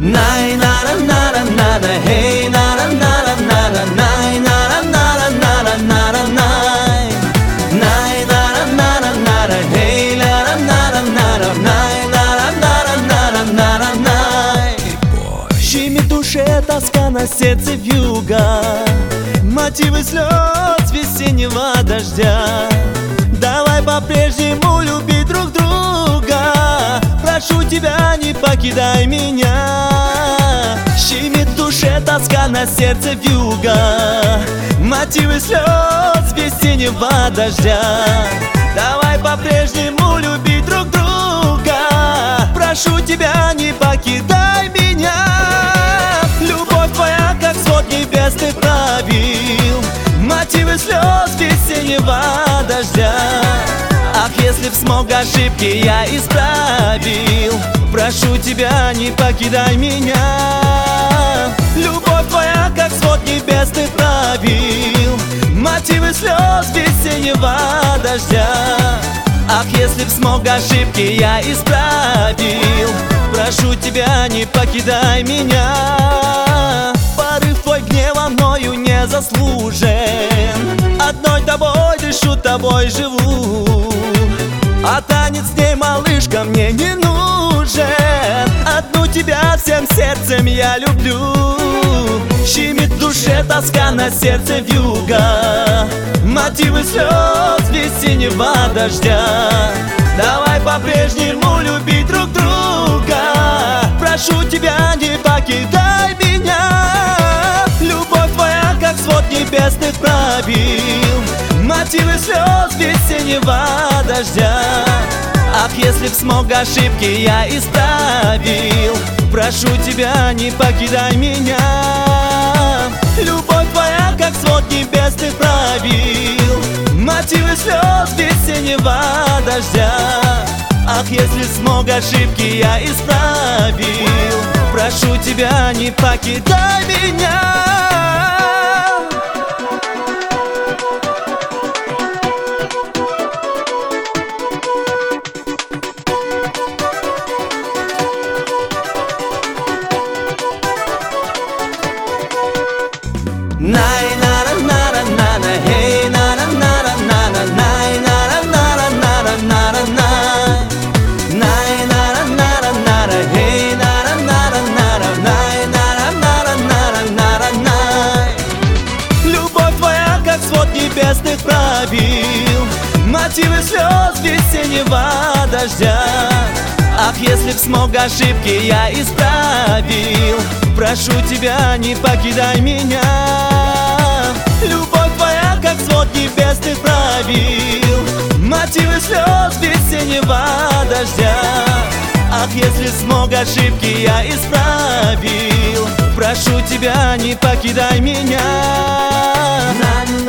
Най нара нара нара, хей нара нара нара, най нара нара нара нара най. Най нара нара нара, хей нара нара нара, най нара нара нара нара най. Щемит душе тоска, на сердце вьюга, мотивы слез весеннего дождя. Давай по-прежнему любить друг друга, прошу тебя, не покидай меня. Щемит в душе тоска, на сердце вьюга, мотивы слез весеннего дождя. Давай по-прежнему любить друг друга, прошу тебя, не покидай меня. Любовь твоя, как свод небесных правил, мотивы слез весеннего дождя. Ах, если б смог ошибки я исправил, прошу тебя, не покидай меня. Любовь твоя, как свод небесных правил, мотивы слез весеннего дождя. Ах, если б смог ошибки я исправил, прошу тебя, не покидай меня. Порыв твой гнева мною не заслужен, одной тобой дышу, тобой живу. А танец с ней, малышка, мне не нужен, одну тебя всем сердцем я люблю. Щемит в душе тоска, на сердце вьюга, мотивы слез весеннего дождя. Давай по-прежнему любить друг друга, прошу тебя, не покидай меня. Любовь твоя, как свод небесных правил, мотивы слез весеннего дождя. Ах, если б смог ошибки я исправил, прошу тебя, не покидай меня. Любовь твоя, как свод небесных правил, мотивы слез весеннего дождя. Ах, если смог ошибки я исправил, прошу тебя, не покидай меня. Най нара нара нара, хей нара нара нара, най нара нара нара нара най. Най нара нара нара, хей нара нара нара, най нара нара нара нара най. Любовь твоя, как свод небесных правил, мотивы слез весеннего дождя. Ах, если б смог ошибки я исправил, прошу тебя, не покидай меня. Любовь твоя, как свод небесных правил, мотивы слез весеннего дождя. Ах, если смог ошибки я исправил, прошу тебя, не покидай меня.